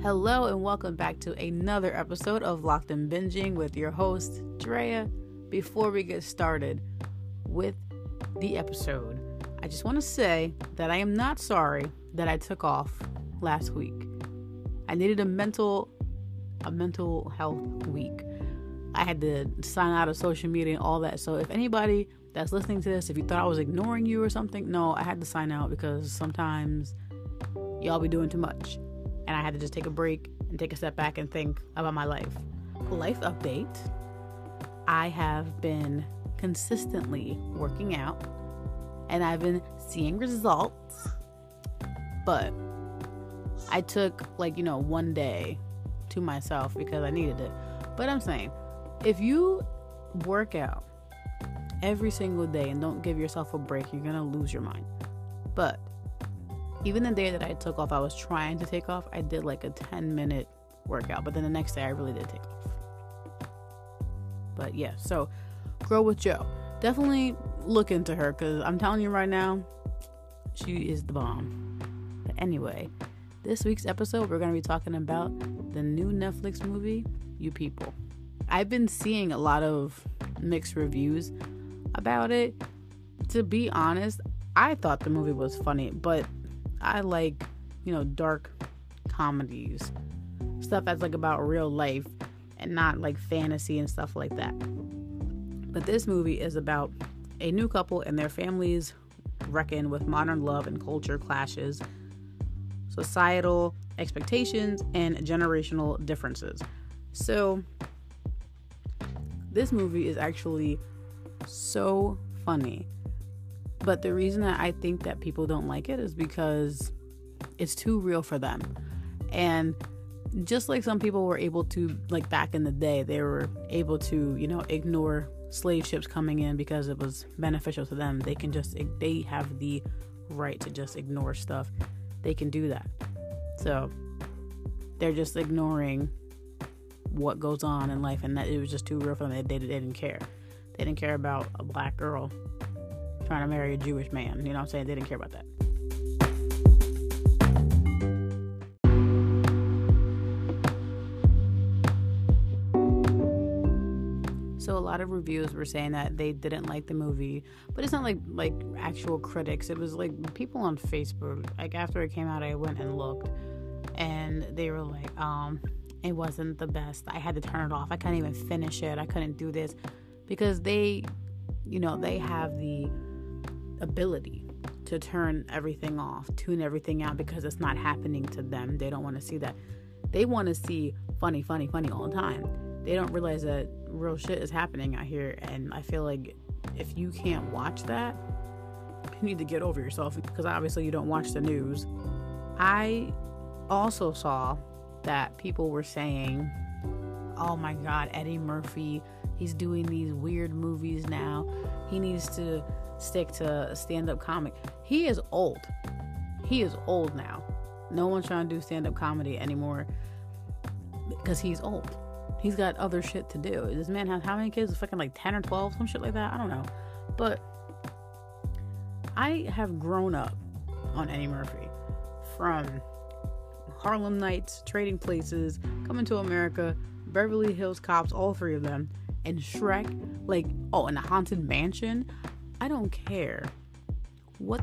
Hello and welcome back to another episode of Locked and Binging with your host, Drea. Before we get started with the episode, I just want to say that I am not sorry that I took off last week. I needed a mental health week. I had to sign out of social media and all that. So if anybody that's listening to this, if you thought I was ignoring you or something, no, I had to sign out because sometimes y'all be doing too much. And I had to just take a break and take a step back and think about my life. Life update. I have been consistently working out and I've been seeing results. But I took one day to myself because I needed it. But I'm saying, if you work out every single day and don't give yourself a break, you're going to lose your mind. But even the day that I took off, I was trying to take off, I did like a 10-minute workout. But then the next day, I really did take off. But yeah, so Grow with Jo. Definitely look into her because I'm telling you right now, she is the bomb. But anyway, this week's episode, we're going to be talking about the new Netflix movie, You People. I've been seeing a lot of mixed reviews about it. To be honest, I thought the movie was funny, but I like, dark comedies. Stuff that's about real life and not like fantasy and stuff like that. But this movie is about a new couple and their families reckon with modern love and culture clashes, societal expectations, and generational differences. So this movie is actually so funny. But the reason that I think that people don't like it is because it's too real for them. And just like some people were able to, like back in the day, they were able to, ignore slave ships coming in because it was beneficial to them. They have the right to just ignore stuff. They can do that. So they're just ignoring what goes on in life, and that it was just too real for them. They didn't care. They didn't care about a black girl trying to marry a Jewish man. You know what I'm saying? They didn't care about that. So a lot of reviews were saying that they didn't like the movie, but it's not like actual critics. It was like people on Facebook. Like after it came out, I went and looked, and they were like, it wasn't the best. I had to turn it off. I couldn't even finish it. I couldn't do this because they have the ability to turn everything off, tune everything out because it's not happening to them. They don't want to see that. They want to see funny all the time. They don't realize that real shit is happening out here. And I feel like if you can't watch that, you need to get over yourself because obviously you don't watch the news. I also saw that people were saying, oh my God, Eddie Murphy, he's doing these weird movies now. He needs to stick to stand-up comic. He is old. He is old now. No one's trying to do stand-up comedy anymore because he's old. He's got other shit to do. This man has how many kids? Fucking like 10 or 12, some shit like that. I don't know. But I have grown up on Eddie Murphy from Harlem Nights, Trading Places, Coming to America, Beverly Hills Cops, all three of them, and Shrek, and the Haunted Mansion. I don't care what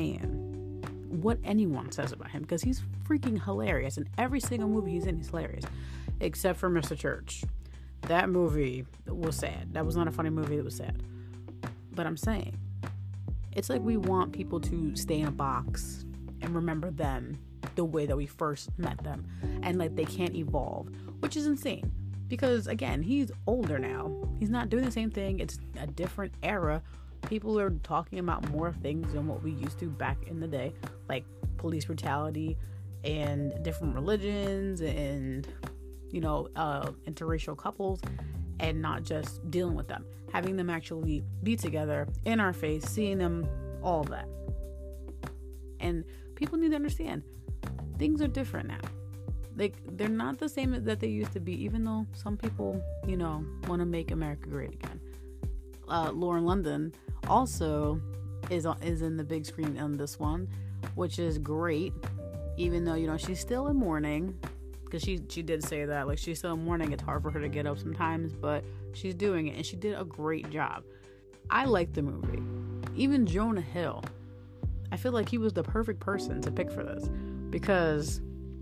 anyone says about him, because he's freaking hilarious. In every single movie he's in, he's hilarious. Except for Mr. Church. That movie was sad. That was not a funny movie, it was sad. But I'm saying, it's like we want people to stay in a box and remember them the way that we first met them. And they can't evolve, which is insane. Because again, he's older now. He's not doing the same thing. It's a different era. People are talking about more things than what we used to back in the day, like police brutality and different religions and, interracial couples, and not just dealing with them, having them actually be together in our face, seeing them, all of that. And people need to understand things are different now. They're not the same that they used to be, even though some people, want to make America great again. Lauren London also is in the big screen on this one, which is great, even though she's still in mourning. because she did say that, like, she's still mourning. It's hard for her to get up sometimes, but she's doing it, and she did a great job. I liked the movie. Even Jonah Hill, I feel like he was the perfect person to pick for this, because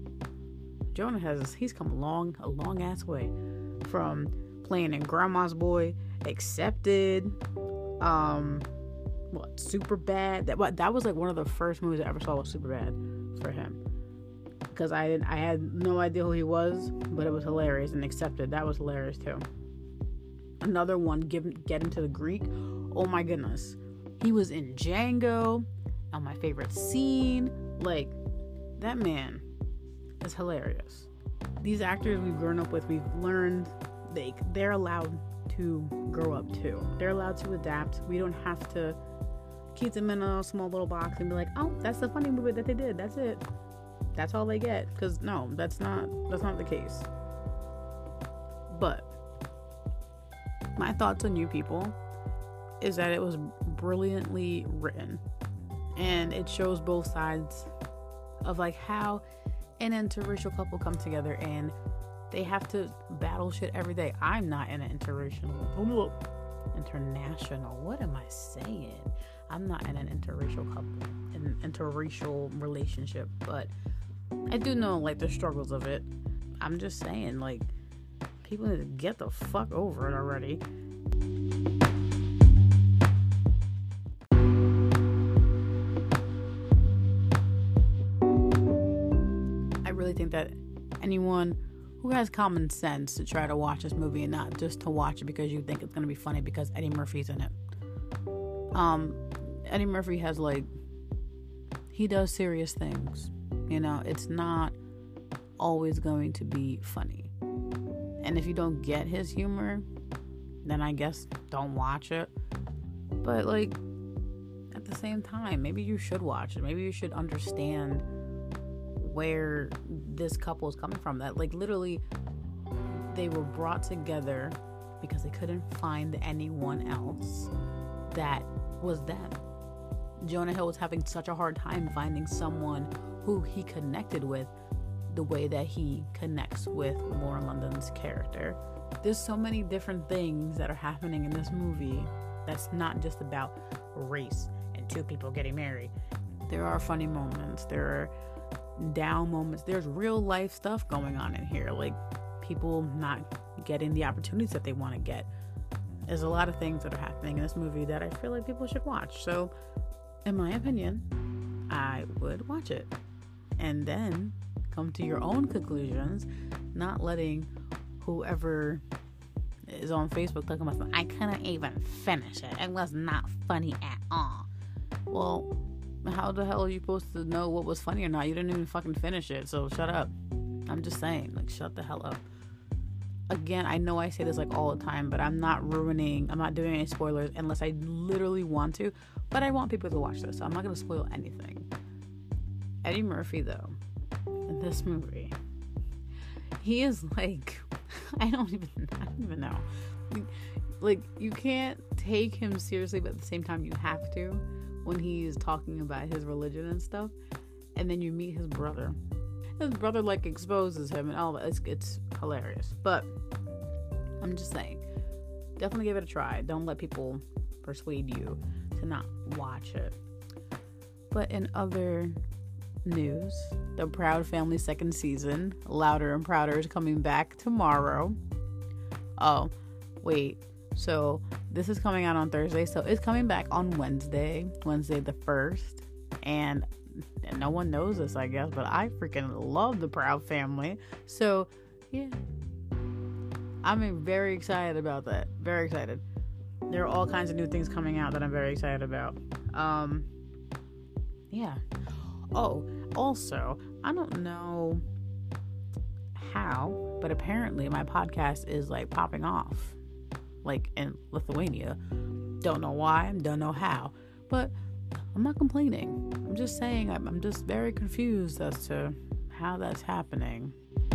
he's come a long ass way from playing in Grandma's Boy, Accepted, Superbad. That was like one of the first movies I ever saw was Superbad for him, because I had no idea who he was, but it was hilarious. And Accepted, that was hilarious too. Another one, Get Into the Greek. Oh my goodness, he was in Django, on my favorite scene. Like, that man is hilarious. These actors we've grown up with, we've learned they're allowed to grow up too. They're allowed to adapt. We don't have to keep them in a small little box and be like, oh, that's the funny movie that they did. That's it. That's all they get. Because no, that's not the case. But my thoughts on You People is that it was brilliantly written, and it shows both sides of like how an interracial couple come together and they have to battle shit every day. I'm not in an international, what am I saying? I'm not in an interracial couple, an interracial relationship, but I do know like the struggles of it. I'm just saying, like, people need to get the fuck over it already. I really think that anyone who has common sense to try to watch this movie and not just to watch it because you think it's going to be funny because Eddie Murphy's in it. Eddie Murphy has, like, he does serious things. You know, it's not always going to be funny. And if you don't get his humor, then I guess don't watch it. But, like, at the same time, maybe you should watch it. Maybe you should understand where this couple is coming from. That, like, literally they were brought together because they couldn't find anyone else that was them. Jonah Hill was having such a hard time finding someone who he connected with the way that he connects with Lauren London's character. There's so many different things that are happening in this movie that's not just about race and two people getting married. There are funny moments. There are down moments. There's real life stuff going on in here, like people not getting the opportunities that they want to get. There's a lot of things that are happening in this movie that I feel like people should watch. So, in my opinion, I would watch it and then come to your own conclusions, not letting whoever is on Facebook talking about, I couldn't even finish it. It was not funny at all. Well, how the hell are you supposed to know what was funny or not? You didn't even fucking finish it, so shut up. I'm just saying, like, shut the hell up. Again, I know I say this like all the time, but I'm not doing any spoilers unless I literally want to, but I want people to watch this, so I'm not going to spoil anything. Eddie Murphy, though, in this movie, he is like, I don't even know. Like, you can't take him seriously, but at the same time you have to when he's talking about his religion and stuff. And then you meet his brother. His brother, like, exposes him and all that. It's hilarious. But I'm just saying, definitely give it a try. Don't let people persuade you to not watch it. But in other news, the Proud Family second season, Louder and Prouder, is coming back tomorrow. Oh, wait. So this is coming out on Thursday. So it's coming back on Wednesday the 1st. And no one knows this, I guess, but I freaking love the Proud Family. So, yeah. I'm very excited about that. Very excited. There are all kinds of new things coming out that I'm very excited about. Yeah. Oh, also, I don't know how, but apparently my podcast is, like, popping off, like, in Lithuania. Don't know why, don't know how, but I'm not complaining. I'm just saying I'm just very confused as to how that's happening.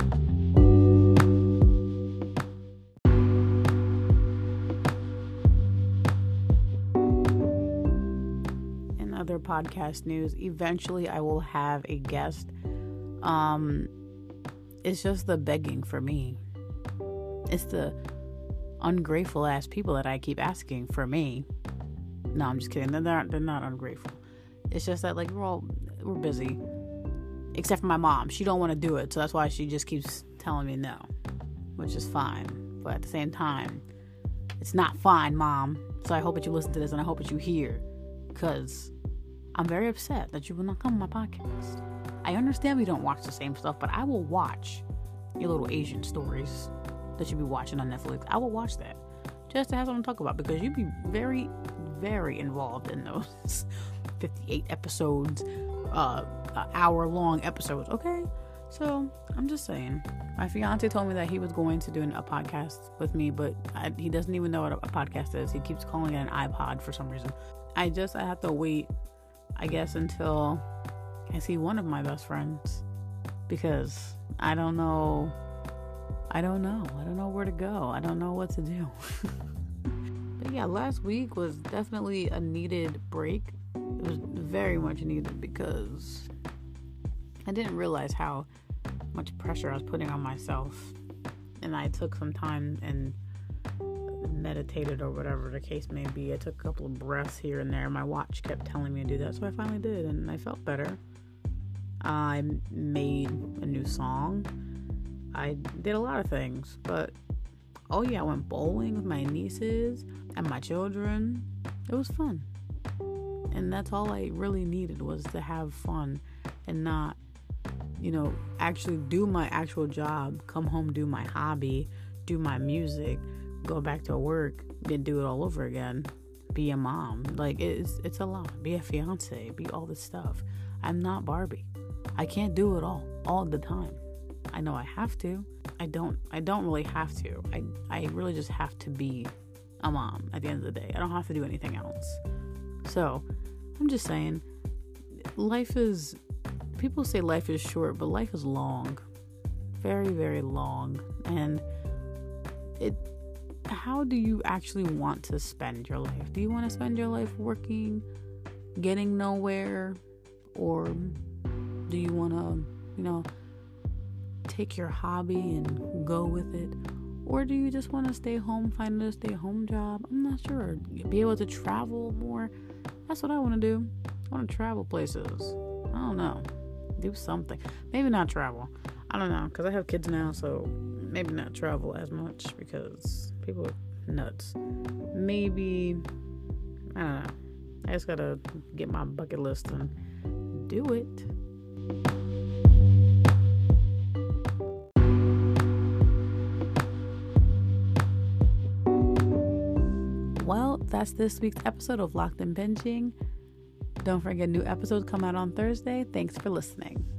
In other podcast news, eventually I will have a guest. it's just the begging for me. It's the ungrateful ass people that I keep asking for me. No, I'm just kidding. They're not ungrateful. It's just that, like, we're busy. Except for my mom. She don't want to do it. So that's why she just keeps telling me no. Which is fine. But at the same time, it's not fine, Mom. So I hope that you listen to this and I hope that you hear. Because I'm very upset that you will not come on my podcast. I understand we don't watch the same stuff, but I will watch your little Asian stories that you be watching on Netflix. I will watch that. Just to have something to talk about. Because you be very, very involved in those 58 episodes, hour-long episodes, okay? So, I'm just saying. My fiance told me that he was going to do a podcast with me, but he doesn't even know what a podcast is. He keeps calling it an iPod for some reason. I have to wait, I guess, until I see one of my best friends. Because I don't know where to go. I don't know what to do. But yeah, last week was definitely a needed break. It was very much needed because I didn't realize how much pressure I was putting on myself. And I took some time and meditated or whatever the case may be. I took a couple of breaths here and there. My watch kept telling me to do that, so I finally did, and I felt better. I made a new song. I did a lot of things, but oh yeah, I went bowling with my nieces and my children. It was fun. And that's all I really needed, was to have fun and not, actually do my actual job, come home, do my hobby, do my music, go back to work, then do it all over again, be a mom. Like, it's a lot. Be a fiance, be all this stuff. I'm not Barbie. I can't do it all the time. I know I have to. I don't really have to. I really just have to be a mom at the end of the day. I don't have to do anything else. So, I'm just saying, people say life is short, but life is long. Very, very long. And how do you actually want to spend your life? Do you want to spend your life working, getting nowhere? Or do you want to, take your hobby and go with it? Or do you just want to stay home, find a stay-home job? I'm not sure. Be able to travel more? That's what I want to do. I want to travel places. I don't know. Do something. Maybe not travel. I don't know, because I have kids now, so maybe not travel as much because people are nuts. Maybe, I don't know. I just gotta get my bucket list and do it. Well, that's this week's episode of Locked and Binging. Don't forget, new episodes come out on Thursday. Thanks for listening.